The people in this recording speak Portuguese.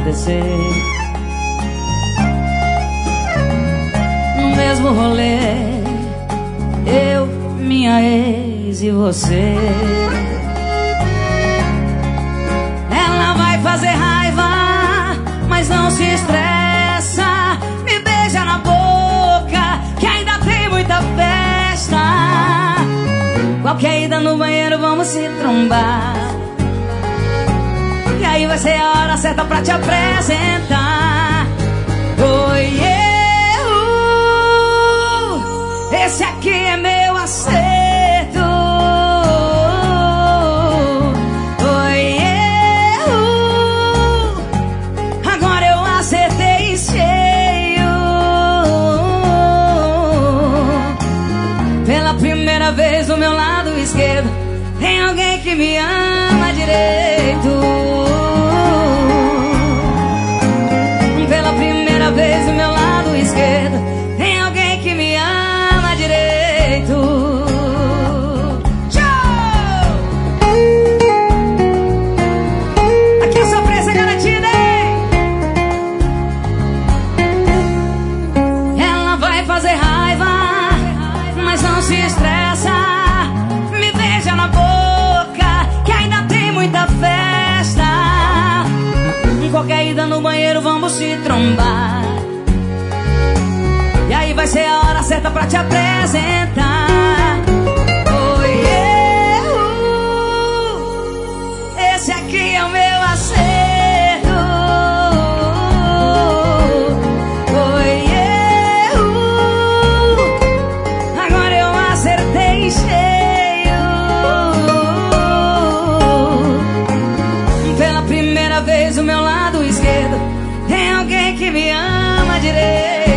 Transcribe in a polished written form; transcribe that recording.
acontecer. No mesmo rolê, eu, minha ex e você. Ela vai fazer raiva, mas não se estressa. Me beija na boca, que ainda tem muita festa. Qualquer ida no banheiro vamos se trombar. E aí vai ser a hora certa pra te apresentar. Oi, esse aqui é meu acerto. Oi, agora eu acertei cheio. Pela primeira vez do meu lado esquerdo tem alguém que me ama direito. Pela primeira vez do meu lado esquerdo tem alguém que me ama direito. Tchau! Aqui a surpresa garantida, hein? Ela vai fazer raiva, mas não se estressa. Me beija na boca, que ainda tem muita festa. Em qualquer ida no banheiro vamos se trombar. E aí vai ser a hora certa pra te apresentar. Oi, esse aqui é o meu acerto. Oi, agora eu acertei cheio. Pela primeira vez o meu lado esquerdo tem alguém que me ama direito.